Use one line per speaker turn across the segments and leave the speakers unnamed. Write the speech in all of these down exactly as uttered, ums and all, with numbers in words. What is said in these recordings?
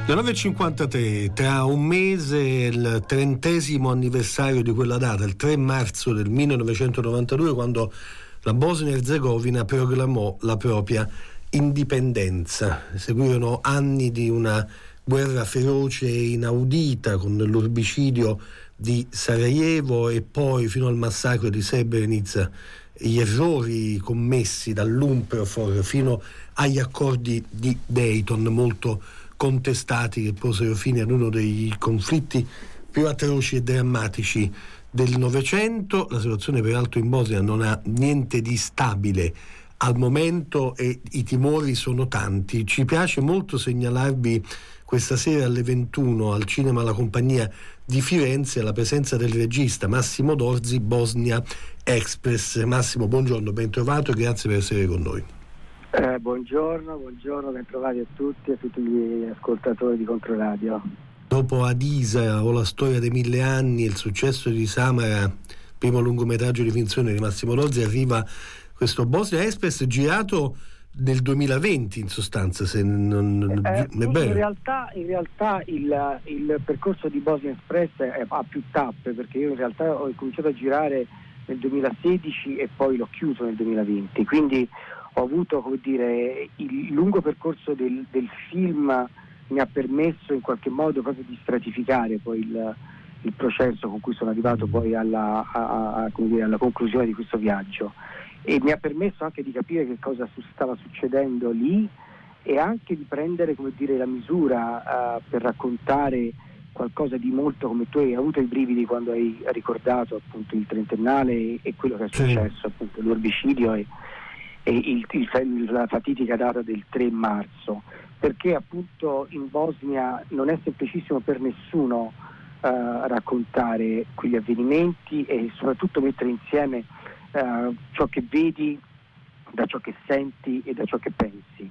Le nove e cinquantatré, tra un mese il trentesimo anniversario di quella data, il tre marzo del millenovecentonovantadue, quando la Bosnia-Erzegovina proclamò la propria indipendenza. Seguirono anni di una guerra feroce e inaudita, con l'urbicidio di Sarajevo e poi fino al massacro di Srebrenica, gli errori commessi dall'UNPROFOR fino agli accordi di Dayton, molto contestati, che posero fine ad uno dei conflitti più atroci e drammatici del Novecento. La situazione peraltro in Bosnia non ha niente di stabile al momento e i timori sono tanti. Ci piace molto segnalarvi questa sera alle ventuno al Cinema La Compagnia di Firenze la presenza del regista Massimo Dorzi, Bosnia Express. Massimo, buongiorno, ben trovato e grazie per essere con noi.
Eh, buongiorno, buongiorno, ben trovati a tutti e a tutti gli ascoltatori di Controradio.
Dopo Adisa o La storia dei mille anni, il successo di Samara, primo lungometraggio di finzione di Massimo Dorzi, arriva questo Bosnia Express girato nel duemilaventi, in sostanza, se non
eh,
è bene.
In realtà, in realtà il, il percorso di Bosnia Express è, ha più tappe, perché io in realtà ho cominciato a girare nel duemilasedici e poi l'ho chiuso nel duemilaventi, quindi ho avuto, come dire, il lungo percorso del, del film mi ha permesso in qualche modo proprio di stratificare poi il, il processo con cui sono arrivato poi alla, a, a, come dire, alla conclusione di questo viaggio, e mi ha permesso anche di capire che cosa su, stava succedendo lì e anche di prendere, come dire, la misura uh, per raccontare qualcosa di molto, come tu hai avuto i brividi quando hai ricordato appunto il trentennale e, e quello che è successo, sì. Appunto l'urbicidio e e il, il, la fatidica data del tre marzo, perché appunto in Bosnia non è semplicissimo per nessuno uh, raccontare quegli avvenimenti e soprattutto mettere insieme uh, ciò che vedi da ciò che senti e da ciò che pensi.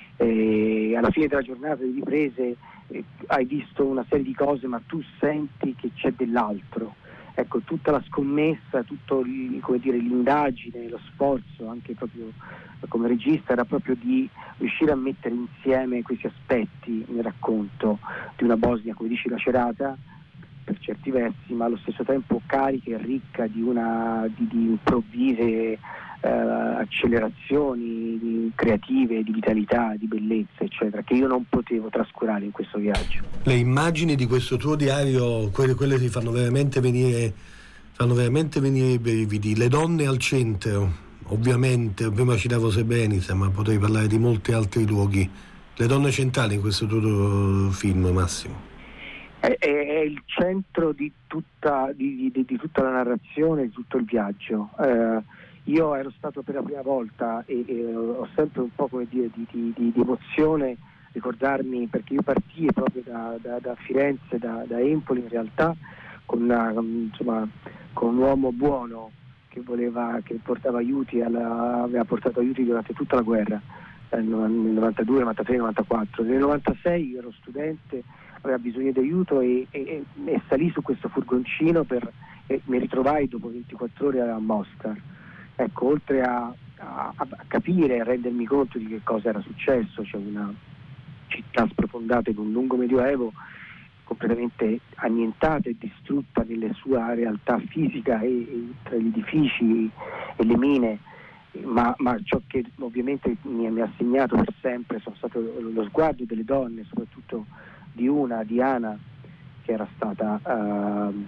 E alla fine della giornata di riprese eh, hai visto una serie di cose, ma tu senti che c'è dell'altro. Ecco, tutta la scommessa, tutto il, come dire, l'indagine, lo sforzo anche proprio come regista era proprio di riuscire a mettere insieme questi aspetti nel racconto di una Bosnia, come dici, lacerata per certi versi, ma allo stesso tempo carica e ricca di una di, di improvvise eh, accelerazioni di creative, di vitalità, di bellezza, eccetera, che io non potevo trascurare in questo viaggio.
Le immagini di questo tuo diario, quelle, quelle ti fanno veramente venire fanno veramente venire i brividi. Le donne al centro, ovviamente, prima citavo Srebrenica, ma potrei parlare di molti altri luoghi. Le donne centrali in questo tuo film, Massimo.
È, è il centro di tutta, di, di, di tutta la narrazione, di tutto il viaggio. Eh, io ero stato per la prima volta e, e ho sempre un po', come dire, di, di, di, di emozione ricordarmi, perché io partii proprio da, da, da Firenze, da, da Empoli in realtà, con, una, insomma, con un uomo buono che voleva, che portava aiuti, alla, aveva portato aiuti durante tutta la guerra, nel novantadue, novantatré, novantaquattro. Nel novantasei io ero studente, aveva bisogno di aiuto e, e, e salì su questo furgoncino per, e mi ritrovai dopo ventiquattro ore a Mostar. Ecco, oltre a, a, a capire e a rendermi conto di che cosa era successo, cioè una città sprofondata in un lungo medioevo, completamente annientata e distrutta nella sua realtà fisica e, e tra gli edifici e le mine, ma, ma ciò che ovviamente mi, mi ha segnato per sempre sono stato lo sguardo delle donne, soprattutto di una, Diana, che era stata uh,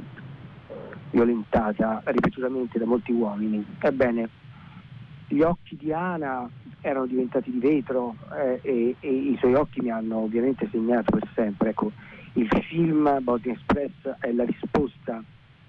violentata ripetutamente da molti uomini. Ebbene, gli occhi di Ana erano diventati di vetro eh, e, e i suoi occhi mi hanno ovviamente segnato per sempre. Ecco, il film Bosnia Express è la risposta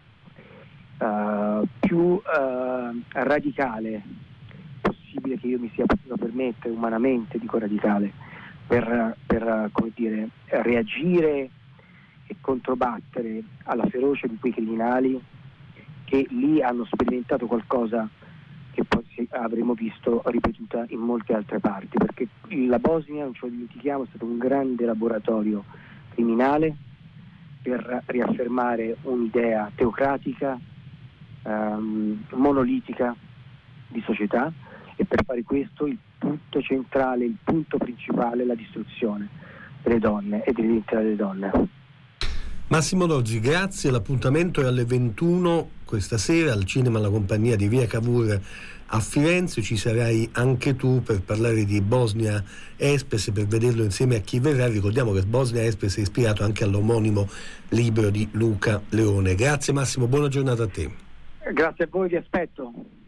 uh, più uh, radicale possibile che io mi sia potuto permettere umanamente, dico radicale, per, per come dire, reagire e controbattere alla ferocia di quei criminali che lì hanno sperimentato qualcosa che poi avremo visto ripetuta in molte altre parti, perché la Bosnia, non ce lo dimentichiamo, è stato un grande laboratorio criminale per riaffermare un'idea teocratica, ehm, monolitica di società, e per fare questo il punto centrale, il punto principale è la distruzione. delle donne e dell'identità delle donne.
Massimo D'Orzi, grazie. L'appuntamento è alle ventuno questa sera al Cinema La Compagnia di Via Cavour a Firenze. Ci sarai anche tu per parlare di Bosnia Hespes, per vederlo insieme a chi verrà. Ricordiamo che Bosnia Hespes è ispirato anche all'omonimo libro di Luca Leone. Grazie Massimo, buona giornata a te.
Grazie a voi, vi aspetto.